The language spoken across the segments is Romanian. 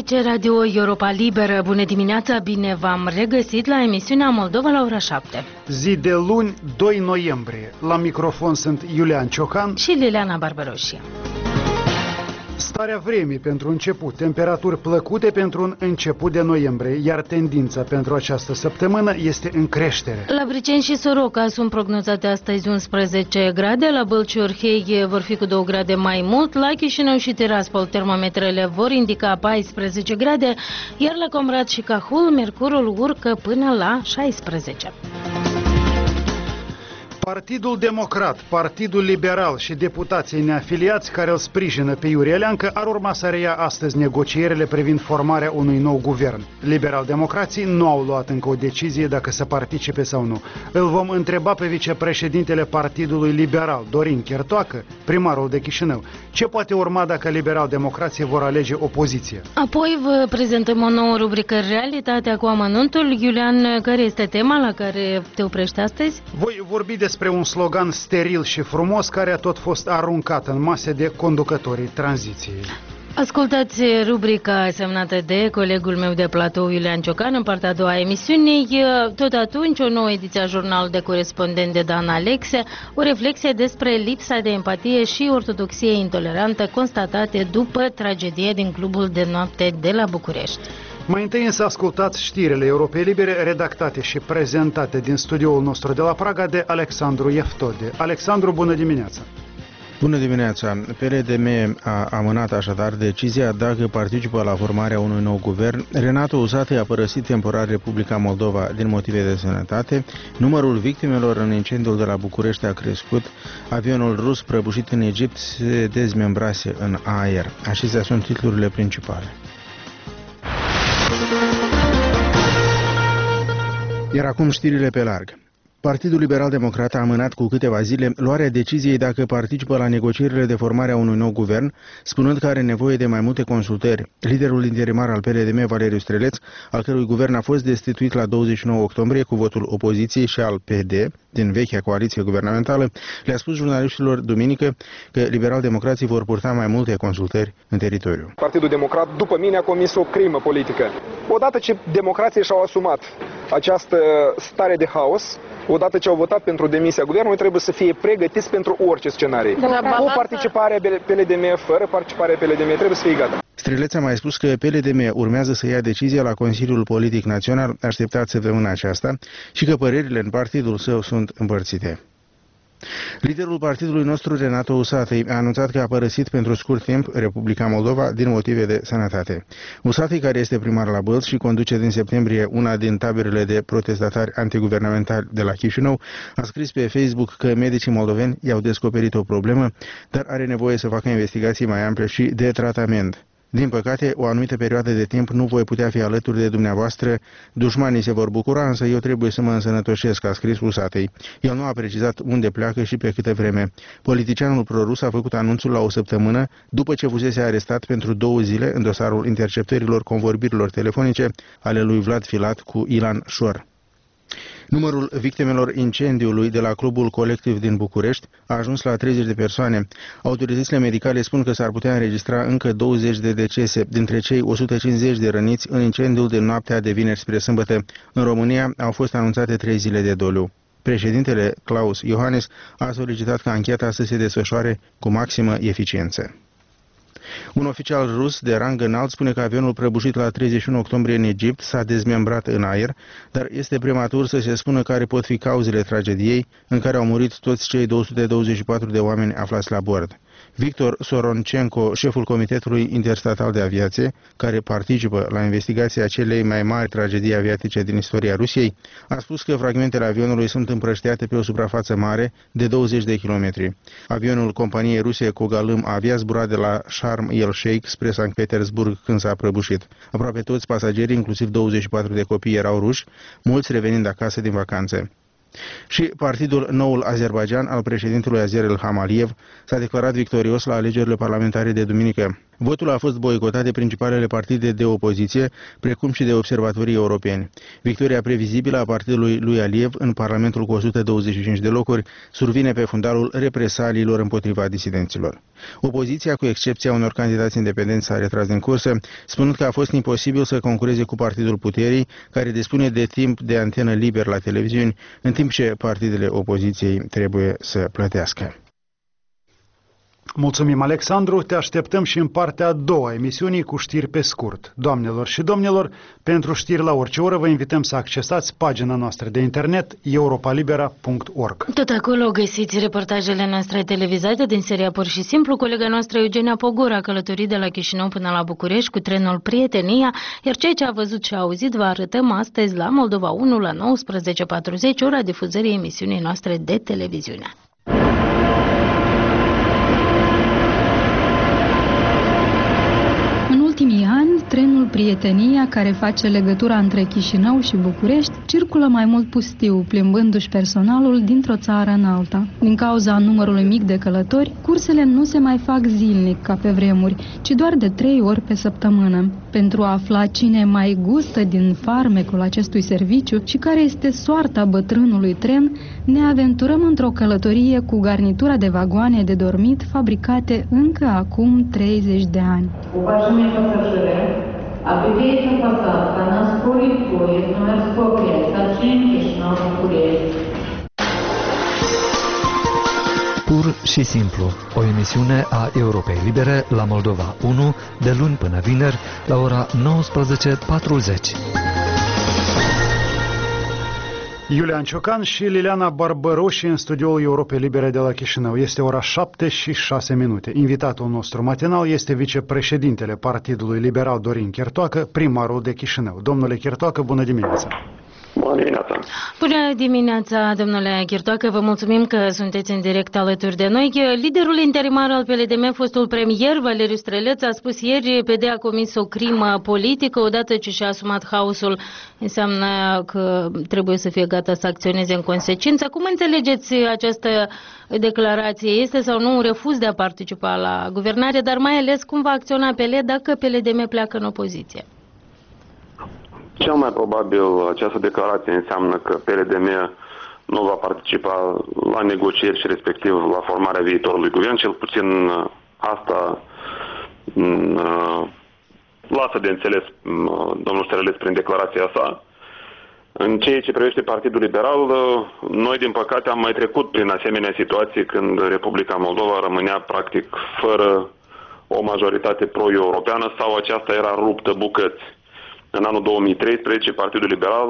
Aici Radio Europa Liberă. Bună dimineața, bine v-am regăsit la emisiunea Moldova la ora 7. Zi de luni, 2 noiembrie. La microfon sunt Iulian Ciocan și Liliana Barbaroșie. Starea vremii pentru început, temperaturi plăcute pentru un început de noiembrie, iar tendința pentru această săptămână este în creștere. La Briceni și Soroca sunt prognozate astăzi 11 grade, la Bălci Orhei vor fi cu 2 grade mai mult, la Chișinău și Tiraspol termometrele vor indica 14 grade, iar la Comrat și Cahul mercurul urcă până la 16. Partidul Democrat, Partidul Liberal și deputații neafiliați care îl sprijină pe Iurie Leancă ar urma să reia astăzi negocierile privind formarea unui nou guvern. Liberal-democrații nu au luat încă o decizie dacă să participe sau nu. Îl vom întreba pe vicepreședintele Partidului Liberal, Dorin Chertoacă, primarul de Chișinău, ce poate urma dacă liberal-democrații vor alege opoziție. Apoi vă prezentăm o nouă rubrică Realitatea cu amănuntul. Iulian, care este tema la care te oprești astăzi? Voi vorbi despre un slogan steril și frumos care a tot fost aruncat în mase de conducătorii tranziției. Ascultați rubrica semnată de colegul meu de platou Iulian Ciocan în partea a doua a emisiunii. Tot atunci o nouă ediție a Jurnalului de Corespondent de Dan Alexe, o reflexie despre lipsa de empatie și ortodoxie intolerantă constatate după tragedie din clubul de noapte de la București. Mai întâi însă ascultați știrile Europei Libere redactate și prezentate din studioul nostru de la Praga de Alexandru Ieftode. Alexandru, bună dimineața! Bună dimineața! PLDM a amânat așadar decizia dacă participă la formarea unui nou guvern. Renato Usatăi a părăsit temporar Republica Moldova din motive de sănătate. Numărul victimelor în incendiul de la București a crescut. Avionul rus prăbușit în Egipt se dezmembrase în aer. Acestea sunt titlurile principale. Iar acum știrile pe larg. Partidul Liberal-Democrat a amânat cu câteva zile luarea deciziei dacă participă la negocierile de formare a unui nou guvern, spunând că are nevoie de mai multe consultări. Liderul interimar al PLDM, Valeriu Streleț, al cărui guvern a fost destituit la 29 octombrie cu votul opoziției și al PD, din vechea coaliție guvernamentală, le-a spus jurnaliștilor duminică că liberal-democrații vor purta mai multe consultări în teritoriu. Partidul Democrat, după mine, a comis o crimă politică. Odată ce democrații și-au asumat această stare de haos, odată ce au votat pentru demisia guvernului, trebuie să fie pregătiți pentru orice scenarii. Cu participarea PLDM, fără participarea PLDM, trebuie să fie gata. Streleț a mai spus că PLDM urmează să ia decizia la Consiliul Politic Național, așteptat săptămâna aceasta, și că părerile în partidul său sunt împărțite. Liderul partidului nostru, Renato Usatăi, a anunțat că a părăsit pentru scurt timp Republica Moldova din motive de sănătate. Usatăi, care este primar la Bălți și conduce din septembrie una din taberele de protestatari antiguvernamentali de la Chișinău, a scris pe Facebook că medicii moldoveni i-au descoperit o problemă, dar are nevoie să facă investigații mai ample și de tratament. Din păcate, o anumită perioadă de timp nu voi putea fi alături de dumneavoastră. Dușmanii se vor bucura, însă eu trebuie să mă însănătoșesc, a scris Usatăi. El nu a precizat unde pleacă și pe câtă vreme. Politicianul prorus a făcut anunțul la o săptămână după ce fusese arestat pentru 2 zile în dosarul interceptărilor convorbirilor telefonice ale lui Vlad Filat cu Ilan Șor. Numărul victimelor incendiului de la clubul colectiv din București a ajuns la 30 de persoane. Autoritățile medicale spun că s-ar putea înregistra încă 20 de decese, dintre cei 150 de răniți în incendiul de noaptea de vineri spre sâmbătă. În România au fost anunțate 3 zile de doliu. Președintele Klaus Iohannis a solicitat ca ancheta să se desfășoare cu maximă eficiență. Un oficial rus de rang înalt spune că avionul prăbușit la 31 octombrie în Egipt s-a dezmembrat în aer, dar este prematur să se spună care pot fi cauzele tragediei în care au murit toți cei 224 de oameni aflați la bord. Victor Soronchenko, șeful Comitetului Interstatal de Aviație, care participă la investigația celei mai mari tragedii aviatice din istoria Rusiei, a spus că fragmentele avionului sunt împrăștiate pe o suprafață mare de 20 de kilometri. Avionul companiei ruse Kogalym avea zburat de la Sharm el-Sheikh spre Sankt Petersburg când s-a prăbușit. Aproape toți pasagerii, inclusiv 24 de copii, erau ruși, mulți revenind acasă din vacanțe. Și partidul Noul Azerbaidjan al președintelui Azer El Hamaliev s-a declarat victorios la alegerile parlamentare de duminică. Votul a fost boicotat de principalele partide de opoziție, precum și de observatorii europeni. Victoria previzibilă a partidului lui Aliyev în Parlamentul cu 125 de locuri survine pe fundalul represaliilor împotriva disidenților. Opoziția, cu excepția unor candidați independenți, s-a retras din cursă, spunând că a fost imposibil să concureze cu Partidul Puterii, care dispune de timp de antenă liber la televiziuni, în timp ce partidele opoziției trebuie să plătească. Mulțumim, Alexandru. Te așteptăm și în partea a doua emisiunii cu știri pe scurt. Doamnelor și domnilor, pentru știri la orice oră vă invităm să accesați pagina noastră de internet europalibera.org. Tot acolo găsiți reportajele noastre televizate din seria Pur și Simplu. Colega noastră Eugenia Pogor a călătorit de la Chișinău până la București cu trenul Prietenia, iar ceea ce a văzut și a auzit vă arătăm astăzi la Moldova 1 la 19:40, ora difuzării emisiunii noastre de televiziune. Trenul Prietenia, care face legătura între Chișinău și București, circulă mai mult pustiu, plimbându-și personalul dintr-o țară în alta. Din cauza numărului mic de călători, cursele nu se mai fac zilnic ca pe vremuri, ci doar de 3 ori pe săptămână. Pentru a afla cine mai gustă din farmecul acestui serviciu și care este soarta bătrânului tren, ne aventurăm într-o călătorie cu garnitura de vagoane de dormit fabricate încă acum 30 de ani. Объявляется посадка на скорый поезд номер 105, сообщение Chișinău-București. Pur și simplu, o emisiune a Europei Libere la Moldova 1, de luni până vineri, la ora 19:40. Iulian Ciocan și Liliana Barbăroși în studioul Europei Libere de la Chișinău. Este ora 7:06. Invitatul nostru matinal este vicepreședintele Partidului Liberal Dorin Chertoacă, primarul de Chișinău. Domnule Chertoacă, bună dimineața! Bună dimineața! Bună dimineața, domnule Chertoacă, vă mulțumim că sunteți în direct alături de noi. Liderul interimar al PLDM, fostul premier Valeriu Streleț, a spus ieri PD a comis o crimă politică odată ce și-a asumat haosul. Înseamnă că trebuie să fie gata să acționeze în consecință. Cum înțelegeți această declarație? Este sau nu un refuz de a participa la guvernare, dar mai ales cum va acționa PL dacă PLDM pleacă în opoziție? Cel mai probabil această declarație înseamnă că PLDM nu va participa la negocieri și respectiv la formarea viitorului guvern, cel puțin asta lasă de înțeles domnul Streleț prin declarația sa. În ceea ce privește Partidul Liberal, noi din păcate am mai trecut prin asemenea situații când Republica Moldova rămânea practic fără o majoritate pro-europeană sau aceasta era ruptă bucăți. În anul 2013, Partidul Liberal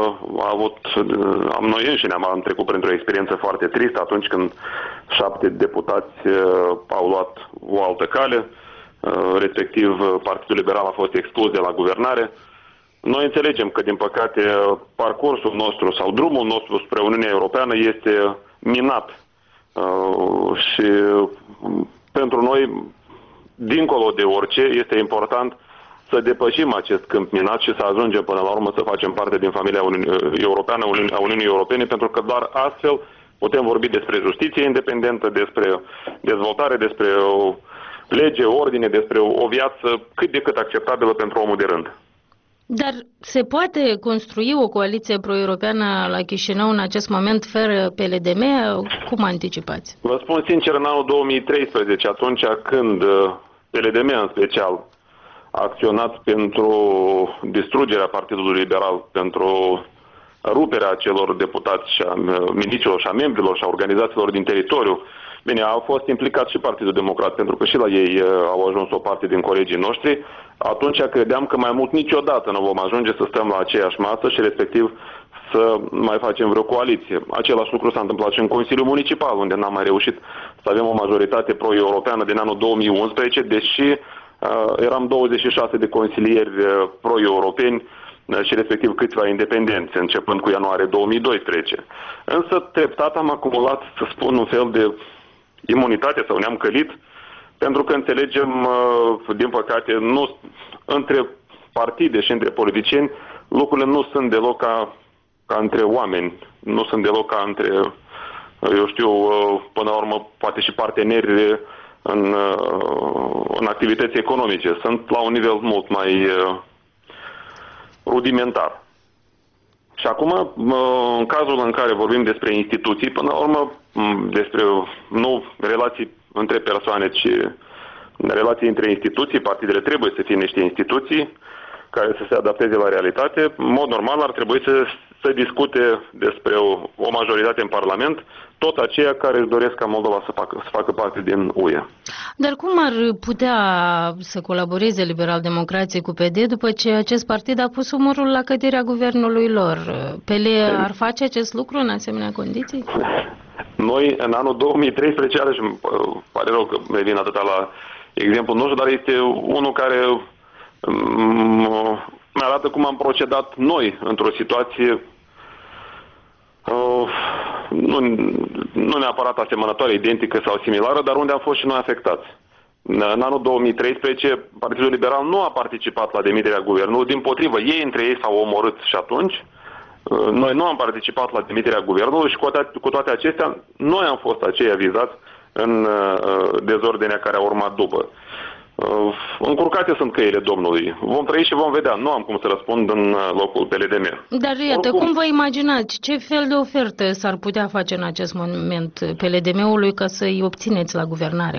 noi înșine am trecut printr-o experiență foarte tristă atunci când 7 deputați au luat o altă cale, respectiv Partidul Liberal a fost exclus de la guvernare. Noi înțelegem că, din păcate, parcursul nostru sau drumul nostru spre Uniunea Europeană este minat și pentru noi, dincolo de orice, este important să depășim acest câmp minat și să ajungem până la urmă să facem parte din familia europeană, a Uniunii Europene, pentru că doar astfel putem vorbi despre justiție independentă, despre dezvoltare, despre o lege, ordine, despre o viață cât de cât acceptabilă pentru omul de rând. Dar se poate construi o coaliție pro-europeană la Chișinău în acest moment fără PLDM? Cum anticipați? Vă spun sincer, în anul 2013, atunci când PLDM în special a acționat pentru distrugerea Partidului Liberal, pentru ruperea celor deputați și a miniștrilor și a membrilor și a organizațiilor din teritoriu. Bine, a fost implicat și Partidul Democrat, pentru că și la ei au ajuns o parte din colegii noștri. Atunci credeam că mai mult niciodată nu vom ajunge să stăm la aceeași masă și respectiv să mai facem vreo coaliție. Același lucru s-a întâmplat și în Consiliul Municipal, unde n-am mai reușit să avem o majoritate pro-europeană din anul 2011, deși eram 26 de consilieri pro-europeni și respectiv câțiva independenți, începând cu ianuarie 2012. Însă treptat am acumulat, să spun, un fel de imunitate sau ne-am călit, pentru că înțelegem, din păcate, nu, între partide și între politicieni, lucrurile nu sunt deloc ca între oameni, nu sunt deloc ca între, eu știu, până la urmă, poate și parteneri în activități economice. Sunt la un nivel mult mai rudimentar. Și acum, în cazul în care vorbim despre instituții, până la urmă, despre nu relații între persoane, ci relații între instituții, partidele trebuie să fie niște instituții care să se adapteze la realitate. În mod normal ar trebui să discute despre o majoritate în Parlament, tot aceia care își doresc ca Moldova să facă parte din UE. Dar cum ar putea să colaboreze liberal-democrații cu PD după ce acest partid a pus umărul la căderea guvernului lor? PL ar face acest lucru în asemenea condiții? Noi, în anul 2013, și îmi pare rău că ne vin atâta la exemplu nostru, dar este unul care mi-arată cum am procedat noi într-o situație nu neapărat asemănătoare, identică sau similară, dar unde am fost și noi afectați. În anul 2013, Partidul Liberal nu a participat la demiterea guvernului, dimpotrivă, ei între ei s-au omorât și atunci. Noi nu am participat la demiterea guvernului și cu toate acestea, noi am fost aceia vizați în dezordinea care a urmat după. Încurcate sunt căile Domnului. Vom trăi și vom vedea. Nu am cum să răspund în locul PLDM. Dar iată, cum vă imaginați? Ce fel de ofertă s-ar putea face în acest moment PLDM-ului ca să-i obțineți la guvernare?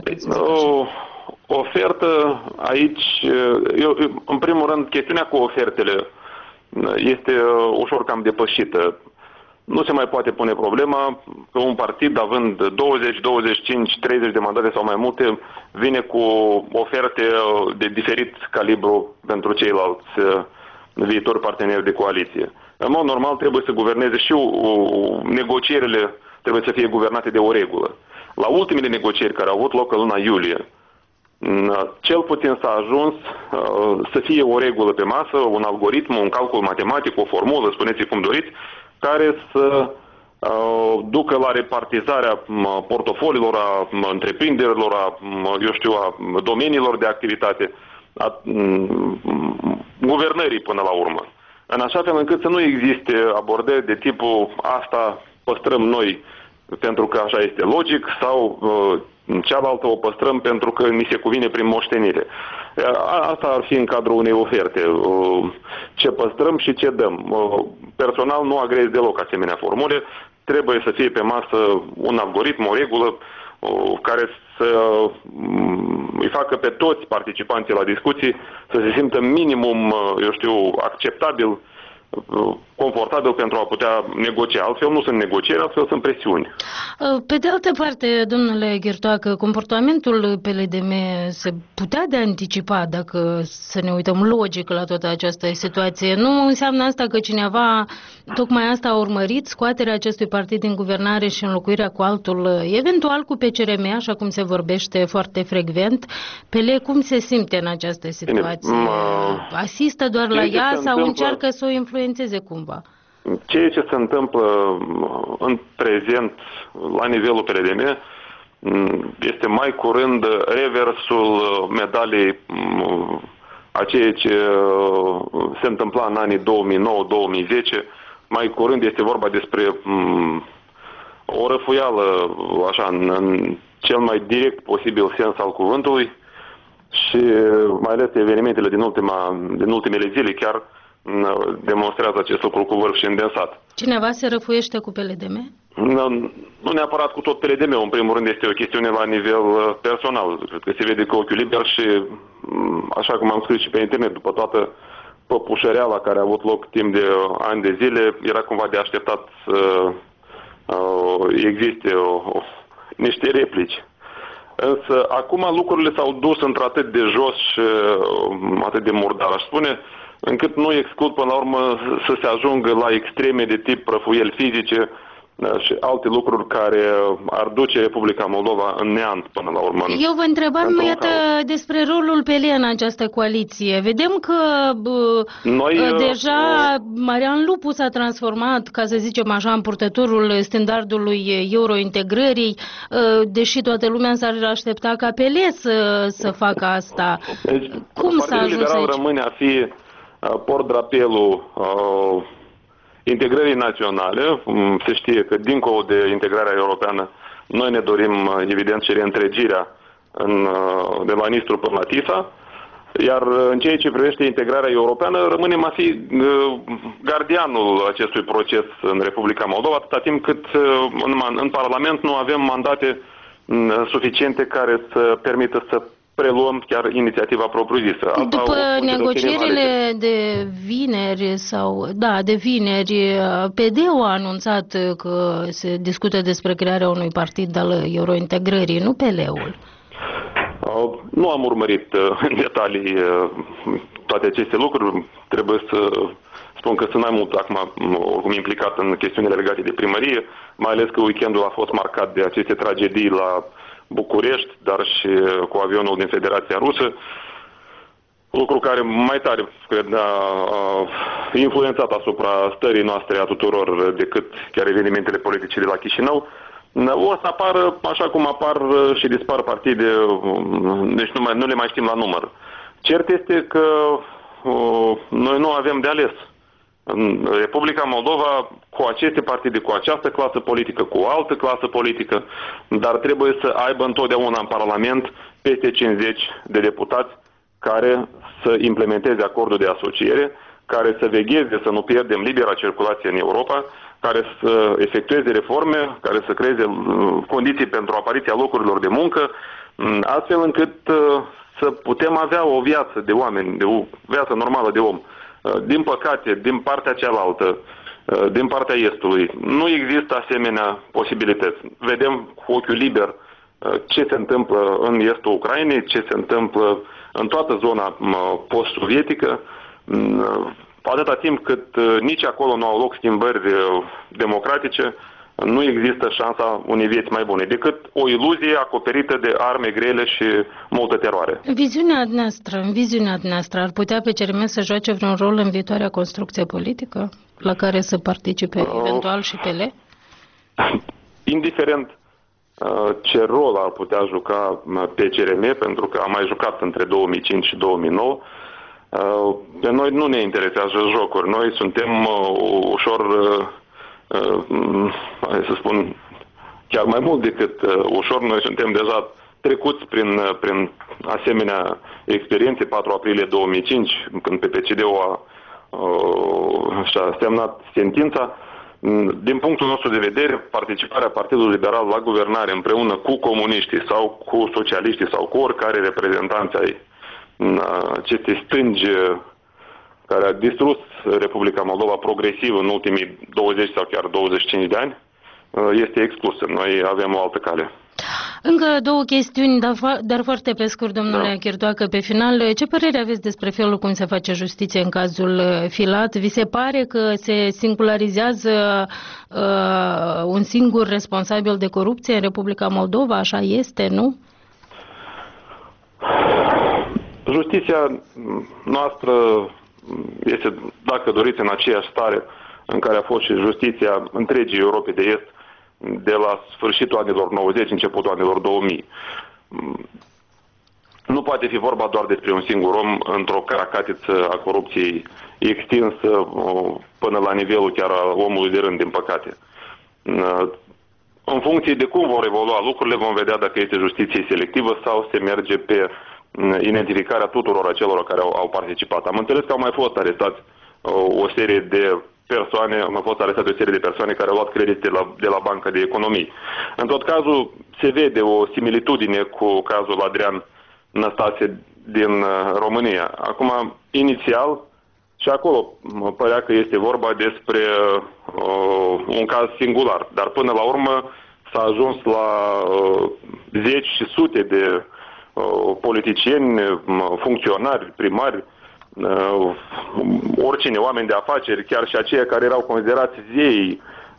Ofertă aici, în primul rând, chestiunea cu ofertele este ușor cam depășită. Nu se mai poate pune problema că un partid, având 20, 25, 30 de mandate sau mai multe, vine cu oferte de diferit calibru pentru ceilalți viitori parteneri de coaliție. În mod normal trebuie să guverneze și negocierile trebuie să fie guvernate de o regulă. La ultimele negocieri care au avut loc în luna iulie, cel puțin s-a ajuns să fie o regulă pe masă, un algoritm, un calcul matematic, o formulă, spuneți cum doriți, care să ducă la repartizarea portofoliilor, a întreprinderilor, a domeniilor de activitate, a guvernării până la urmă. În așa fel încât să nu existe abordări de tipul asta păstrăm noi pentru că așa este logic sau cealaltă o păstrăm pentru că ni se cuvine prin moștenire. Asta ar fi în cadrul unei oferte. Ce păstrăm și ce dăm. Personal nu agrez deloc asemenea formule. Trebuie să fie pe masă un algoritm, o regulă care să îi facă pe toți participanții la discuții să se simtă minimum, acceptabil, confortabil pentru a putea negocia. Altfel nu sunt negocieri, altfel sunt presiuni. Pe de altă parte, domnule Ghirtoacă, comportamentul PLDM se putea de anticipa dacă să ne uităm logic la toată această situație. Nu înseamnă asta că cineva tocmai asta a urmărit, scoaterea acestui partid din guvernare și înlocuirea cu altul, eventual cu PCRM, așa cum se vorbește foarte frecvent. PL cum se simte în această situație? Asistă doar la ea sau încearcă să o influențeze cumva? Ceea ce se întâmplă în prezent la nivelul PLDM este mai curând reversul medaliei a ceea ce se întâmpla în anii 2009-2010. Mai curând este vorba despre o răfuială, așa, în cel mai direct posibil sens al cuvântului și mai ales evenimentele din ultimele zile chiar demonstrează acest lucru cu vârf și îndensat. Cineva se răfuiește cu PLDM? Nu neapărat cu tot PLDM. În primul rând este o chestiune la nivel personal. Cred că se vede cu ochiul liber și, așa cum am scris și pe internet, după toată păpușăreala care a avut loc timp de ani de zile, era cumva de așteptat să existe niște replici. Însă acum lucrurile s-au dus într-atât de jos și atât de murdar, aș spune, încât nu exclud până la urmă să se ajungă la extreme de tip prăfuieli fizice și alte lucruri care ar duce Republica Moldova în neant până la urmă. Eu vă întrebam, iată, despre rolul PL în această coaliție. Vedem că deja Marian Lupu s-a transformat, ca să zicem așa, în purtătorul standardului eurointegrării, deși toată lumea s-ar aștepta ca PL să facă asta. Deci, cum s-a ajuns aici? Rămâne a fi port-drapelul integrării naționale. Se știe că dincolo de integrarea europeană noi ne dorim evident și reîntregirea de la Nistru până la Tisa, iar în ceea ce privește integrarea europeană, rămânem a fi gardianul acestui proces în Republica Moldova, atâta timp cât în Parlament nu avem mandate suficiente care să permită să preluăm chiar inițiativa propriu-zisă. După negocierile de vineri PD-ul a anunțat că se discută despre crearea unui partid al eurointegrării, nu PL-ul. Nu am urmărit în detalii toate aceste lucruri. Trebuie să spun că sunt mai mult acum oricum implicat în chestiunile legate de primărie, mai ales că weekendul a fost marcat de aceste tragedii la București, dar și cu avionul din Federația Rusă. Lucru care mai tare, cred, a influențat asupra stării noastre a tuturor decât chiar evenimentele politice de la Chișinău. O să apară, așa cum apar și dispar partide, deci nu le mai știm la număr. Cert este că noi nu avem de ales. În Republica Moldova, cu aceste partide, cu această clasă politică, cu o altă clasă politică, dar trebuie să aibă întotdeauna în Parlament peste 50 de deputați care să implementeze acordul de asociere, care să vegheze să nu pierdem libera circulație în Europa, care să efectueze reforme, care să creeze condiții pentru apariția locurilor de muncă, astfel încât să putem avea o viață de oameni, de o viață normală de om. Din păcate, din partea cealaltă, din partea Estului, nu există asemenea posibilități. Vedem cu ochiul liber ce se întâmplă în estul Ucrainei, ce se întâmplă în toată zona post-sovietică, atâta timp cât nici acolo nu au loc schimbări democratice, nu există șansa unei vieți mai bune, decât o iluzie acoperită de arme grele și multă teroare. În viziunea noastră, ar putea PCRM să joace vreun rol în viitoarea construcție politică, la care să participe eventual și PL? Indiferent ce rol ar putea juca PCRM, pentru că a mai jucat între 2005 și 2009, pe noi nu ne interesează jocuri. Noi suntem ușor, hai să spun, chiar mai mult decât ușor, noi suntem deja trecuți prin asemenea experiențe. 4 aprilie 2005, când PPCD-ul și-a semnat sentința. Din punctul nostru de vedere, participarea Partidului Liberal la guvernare împreună cu comuniștii sau cu socialiștii sau cu oricare reprezentanți ai acestei stângi care a distrus Republica Moldova progresiv în ultimii 20 sau chiar 25 de ani, este exclusă. Noi avem o altă cale. Încă două chestiuni, dar foarte pe scurt, domnule Chirtoacă, pe final. Ce părere aveți despre felul cum se face justiție în cazul Filat? Vi se pare că se singularizează un singur responsabil de corupție în Republica Moldova? Așa este, nu? Justiția noastră este, dacă doriți, în aceeași stare în care a fost și justiția întregii Europe de Est de la sfârșitul anilor 90, începutul anilor 2000. Nu poate fi vorba doar despre un singur om într-o caracatiță a corupției extinsă până la nivelul chiar al omului de rând, din păcate. În funcție de cum vor evolua lucrurile, vom vedea dacă este justiție selectivă sau se merge pe identificarea tuturor acelor care au participat. Am înțeles că au mai fost arestați o serie de persoane, au fost arestate o serie de persoane care au luat credite de la Banca de Economii. În tot cazul, se vede o similitudine cu cazul Adrian Năstase din România. Acum, inițial, și acolo părea că este vorba despre un caz singular, dar până la urmă s-a ajuns la zeci și sute de politicieni, funcționari, primari, oricine, oameni de afaceri, chiar și aceia care erau considerați zei,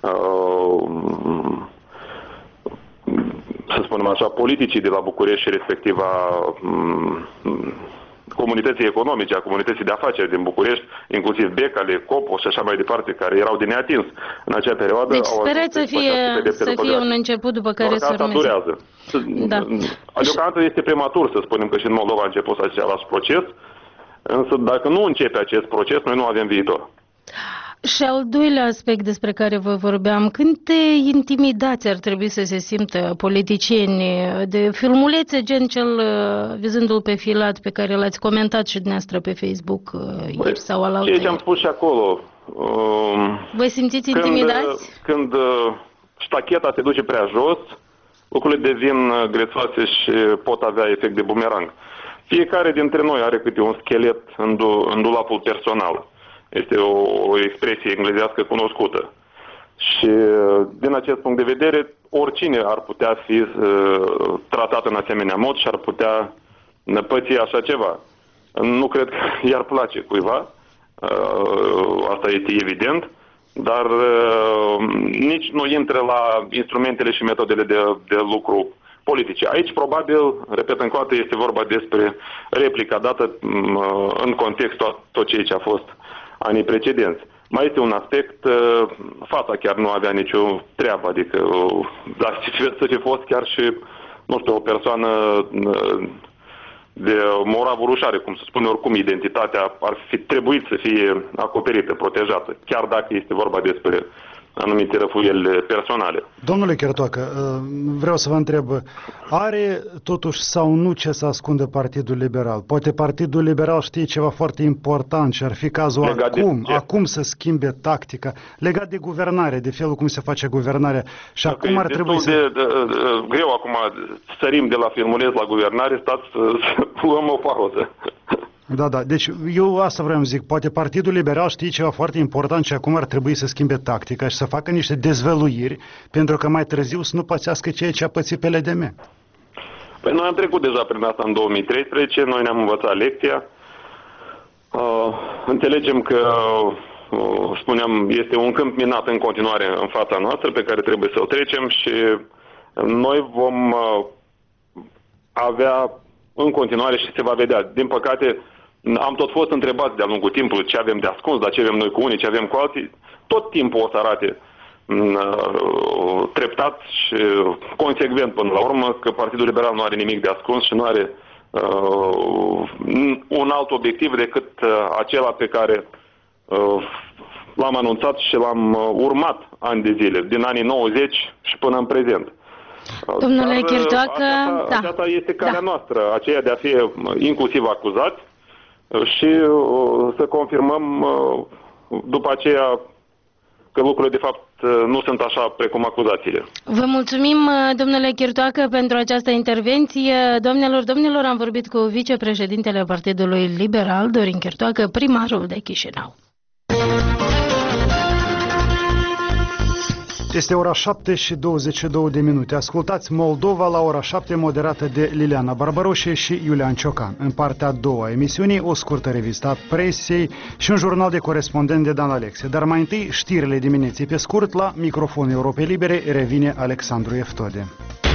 să spunem așa, politicii de la București și respectiv a comunității economice, a comunității de afaceri din București, inclusiv Becale, Copo și așa mai departe, care erau de neatins în acea perioadă. Deci sperați să fie un început după care să urmeze. Durează. Da. Deocamdată este prematur să spunem că și în Moldova a început același proces, însă dacă nu începe acest proces, noi nu avem viitor. Și al doilea aspect despre care vă vorbeam, câte intimidați ar trebui să se simtă politicieni de filmulețe gen cel vizându-l pe Filat pe care l-ați comentat și dumneavoastră pe Facebook ieri sau alaltă. Ce am spus și acolo. Vă simțiți intimidați? Când ștacheta se duce prea jos, lucrurile devin grețoase și pot avea efect de bumerang. Fiecare dintre noi are câte un schelet în dulapul personal. Este o expresie englezească cunoscută. Și din acest punct de vedere, oricine ar putea fi tratat în asemenea mod și ar putea păți așa ceva. Nu cred că i-ar place cuiva, asta este evident, dar nici nu intră la instrumentele și metodele de lucru politice. Aici, probabil, repet încă o dată, este vorba despre replica dată în contextul tot ceea ce a fost anii precedenți. Mai este un aspect, fata chiar nu avea nicio treabă, adică să fi fost chiar și, nu știu, o persoană de moravă rușare, cum se spune, oricum identitatea ar fi trebuit să fie acoperită, protejată, chiar dacă este vorba despre anumite răfuieli personale. Domnule Chertoacă, vreau să vă întreb, are totuși sau nu ce să ascundă Partidul Liberal? Poate Partidul Liberal știe ceva foarte important și ar fi cazul acum să schimbe tactica, legat de guvernare, de felul cum se face guvernarea. Și acum ar trebui să... greu acum sărim de la filmuleț la guvernare, stați să luăm o pauză. Da. Deci eu asta vreau să zic. Poate Partidul Liberal știe ceva foarte important și acum ar trebui să schimbe tactica și să facă niște dezvăluiri pentru că mai târziu să nu pățească ceea ce a pățit PLDM. Păi noi am trecut deja prin asta în 2013, noi ne-am învățat lecția. Înțelegem că, spuneam, este un câmp minat în continuare în fața noastră pe care trebuie să o trecem și noi vom avea în continuare și se va vedea. Din păcate, am tot fost întrebați de-a lungul timpului ce avem de ascuns, dar ce avem noi cu unii, ce avem cu alții. Tot timpul o să arate treptat și consecvent până la urmă că Partidul Liberal nu are nimic de ascuns și nu are un alt obiectiv decât acela pe care l-am anunțat și l-am urmat ani de zile, din anii 90 și până în prezent. Domnule Chertoacă, aceasta este calea noastră, aceea de a fi inclusiv acuzați și să confirmăm după aceea că lucrurile de fapt nu sunt așa precum acuzațiile. Vă mulțumim, domnule Chertoacă, pentru această intervenție. Domnilor, am vorbit cu vicepreședintele Partidului Liberal, Dorin Chertoacă, primarul de Chișinău. Este ora 7:22. Ascultați Moldova la ora 7, moderată de Liliana Barbaroșe și Iulian Ciocan. În partea a doua emisiunii, o scurtă revistă a presei și un jurnal de corespondent de Dan Alexe. Dar mai întâi, știrile dimineții pe scurt, la microfonul Europei Libere revine Alexandru Eftode.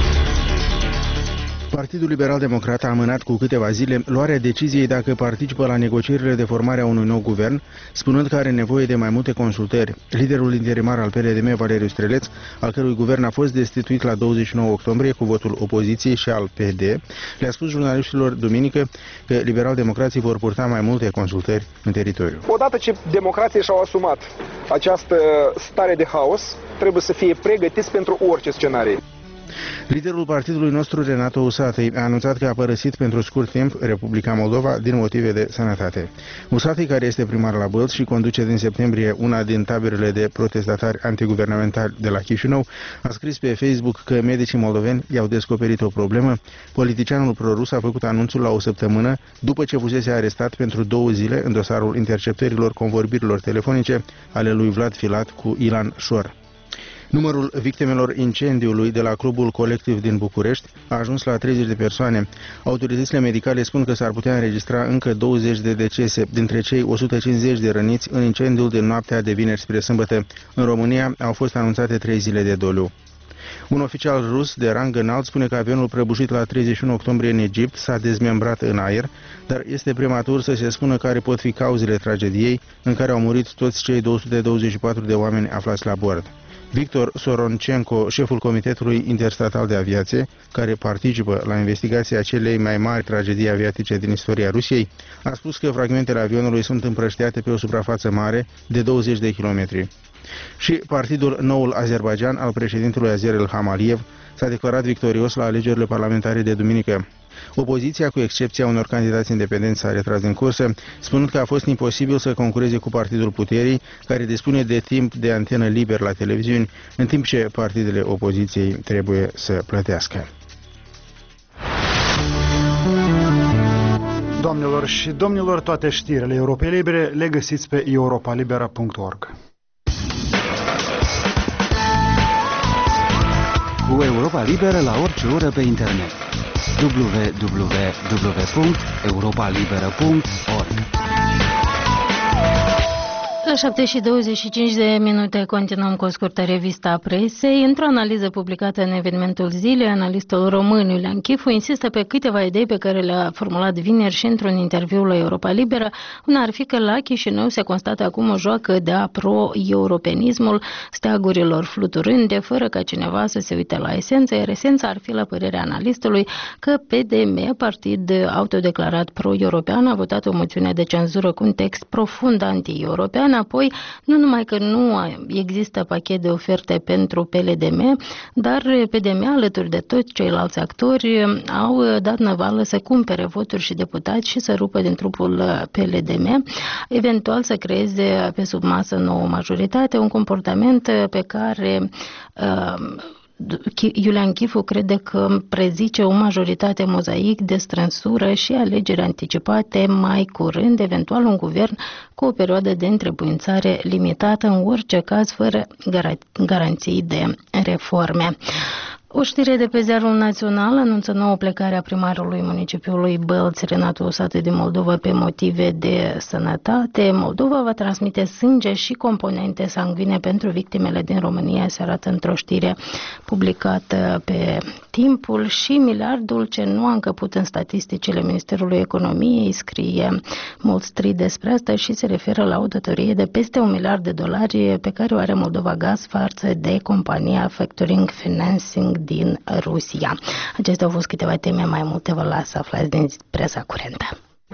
Partidul Liberal Democrat a amânat cu câteva zile luarea deciziei dacă participă la negocierile de formare a unui nou guvern, spunând că are nevoie de mai multe consultări. Liderul interimar al PLDM, Valeriu Streleț, al cărui guvern a fost destituit la 29 octombrie cu votul opoziției și al PD, le-a spus jurnaliștilor duminică că liberal-democrații vor purta mai multe consultări în teritoriu. Odată ce democrații și-au asumat această stare de haos, trebuie să fie pregătiți pentru orice scenarii. Liderul partidului nostru, Renato Usatăi, a anunțat că a părăsit pentru scurt timp Republica Moldova din motive de sănătate. Usatăi, care este primar la Bălți și conduce din septembrie una din taberele de protestatari antiguvernamentali de la Chișinău, a scris pe Facebook că medicii moldoveni i-au descoperit o problemă. Politicianul prorus a făcut anunțul la o săptămână după ce fusese arestat pentru 2 zile în dosarul interceptărilor convorbirilor telefonice ale lui Vlad Filat cu Ilan Șor. Numărul victimelor incendiului de la clubul colectiv din București a ajuns la 30 de persoane. Autoritățile medicale spun că s-ar putea înregistra încă 20 de decese, dintre cei 150 de răniți în incendiul din noaptea de vineri spre sâmbătă. În România au fost anunțate 3 zile de doliu. Un oficial rus de rang înalt spune că avionul prăbușit la 31 octombrie în Egipt s-a dezmembrat în aer, dar este prematur să se spună care pot fi cauzele tragediei în care au murit toți cei 224 de oameni aflați la bord. Victor Soroncenko, șeful Comitetului Interstatal de Aviație, care participă la investigația celei mai mari tragedii aviatice din istoria Rusiei, a spus că fragmentele avionului sunt împrăștiate pe o suprafață mare de 20 de kilometri. Și partidul Noul Azerbaidjan al președintelui Azer Ilham Aliyev s-a declarat victorios la alegerile parlamentare de duminică. Opoziția, cu excepția unor candidați independenți, s-a retras din cursă, spunând că a fost imposibil să concureze cu Partidul Puterii, care dispune de timp de antenă liber la televiziuni, în timp ce partidele opoziției trebuie să plătească. Doamnelor și domnilor, toate știrile Europei Libere le găsiți pe europalibera.org. Cu Europa Liberă la orice oră pe internet. www.europalibera.org. La 7:25 continuăm cu o scurtă revistă a presei. Într-o analiză publicată în evenimentul zilei, analistul român Iulian Chifu insistă pe câteva idei pe care le-a formulat vineri și într-un interviu la Europa Liberă. Una ar fi că la Chișinău se constată acum o joacă de pro-europenismul steagurilor fluturânde, fără ca cineva să se uite la esență, iar esența ar fi, la părerea analistului, că PDM, partid autodeclarat pro-european, a votat o moțiune de cenzură cu un text profund anti-european. Apoi, nu numai că nu există pachet de oferte pentru PLDM, dar PDM, alături de toți ceilalți actori, au dat năvală să cumpere voturi și deputați și să rupă din trupul PLDM, eventual să creeze pe sub masă nouă majoritate, un comportament pe care Iulian Chifu crede că prezice o majoritate mozaic de strânsură și alegeri anticipate mai curând, eventual un guvern cu o perioadă de întrebuințare limitată, în orice caz fără garanții de reforme. O știre de pe Ziarul Național anunță nouă plecare a primarului municipiului Bălți, Renato Usată, din Moldova pe motive de sănătate. Moldova va transmite sânge și componente sanguine pentru victimele din România, se arată într-o știre publicată pe Timpul, și miliardul ce nu a încăput în statisticile Ministerului Economiei, scrie Wall Street despre asta și se referă la o datorie de peste $1 miliard pe care o are Moldova Gaz față de compania Factoring Financing din Rusia. Acestea au fost câteva teme, mai multe vă las să aflați din presa curentă.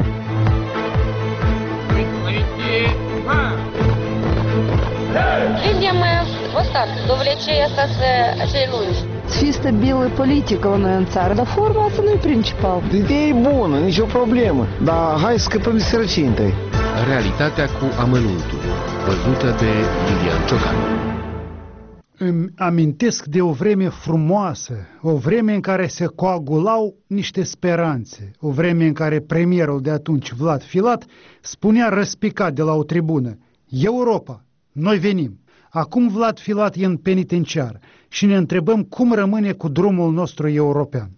Видим вот так, довлечение остаться acei lungi. Să fie stabilă politică la noi în țară, dar forma asta nu e principal. Ideea e bună, nicio problemă, dar hai să scăpăm de sărăcie întâi. Realitatea cu amănuntul, văzută de Lilian Ciocanu. Îmi amintesc de o vreme frumoasă, o vreme în care se coagulau niște speranțe, o vreme în care premierul de atunci, Vlad Filat, spunea răspicat de la o tribună: Europa, noi venim. Acum Vlad Filat e în penitenciar și ne întrebăm cum rămâne cu drumul nostru european.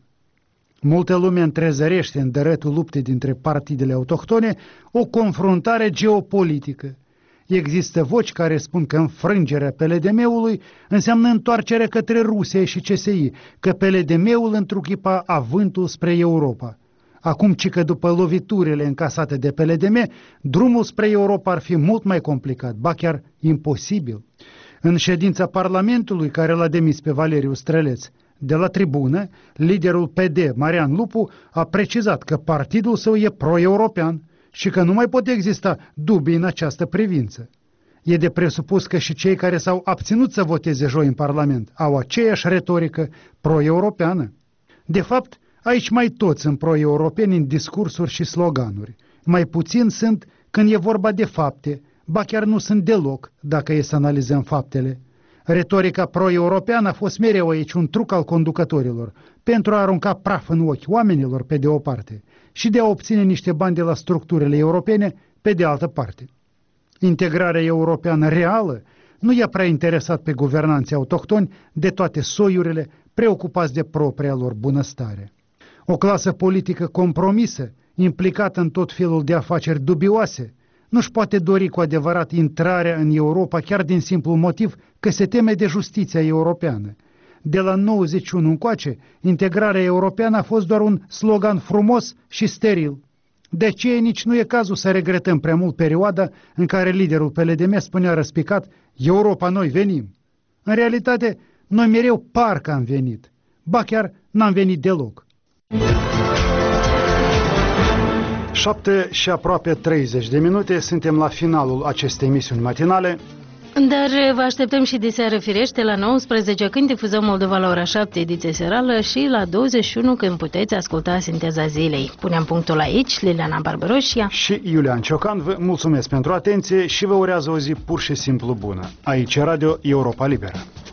Multă lume întrezărește în dărătul luptei dintre partidele autohtone o confruntare geopolitică. Există voci care spun că înfrângerea PLDM-ului înseamnă întoarcerea către Rusia și CSI, că PLDM-ul întruchipa avântul spre Europa. Acum, ci că după loviturile încasate de PLDM, drumul spre Europa ar fi mult mai complicat, ba chiar imposibil. În ședința Parlamentului, care l-a demis pe Valeriu Străleț, de la tribună, liderul PD, Marian Lupu, a precizat că partidul său e pro-european și că nu mai pot exista dubii în această privință. E de presupus că și cei care s-au abținut să voteze joi în Parlament au aceeași retorică pro-europeană. De fapt, aici mai toți sunt pro-europeni în discursuri și sloganuri. Mai puțin sunt când e vorba de fapte, ba chiar nu sunt deloc, dacă e să analizăm faptele. Retorica pro-europeană a fost mereu aici un truc al conducătorilor, pentru a arunca praf în ochi oamenilor pe de o parte și de a obține niște bani de la structurile europene pe de altă parte. Integrarea europeană reală nu i-a prea interesat pe guvernanții autohtoni de toate soiurile, preocupați de propria lor bunăstare. O clasă politică compromisă, implicată în tot felul de afaceri dubioase, nu-și poate dori cu adevărat intrarea în Europa chiar din simplu motiv că se teme de justiția europeană. De la 91 încoace, integrarea europeană a fost doar un slogan frumos și steril. De aceea nici nu e cazul să regretăm prea mult perioada în care liderul PLDM spunea răspicat: Europa, noi venim. În realitate, noi mereu parcă am venit. Ba chiar n-am venit deloc. 7 și aproape 30 de minute, suntem la finalul acestei emisiuni matinale. Dar vă așteptăm și de seară firește la 19 când difuzăm Moldova la ora 7 ediție serală și la 21 când puteți asculta Sinteza Zilei. Punem punctul aici, Liliana Barbaroșia și Iulian Ciocan. Vă mulțumesc pentru atenție și vă urează o zi pur și simplu bună. Aici Radio Europa Liberă.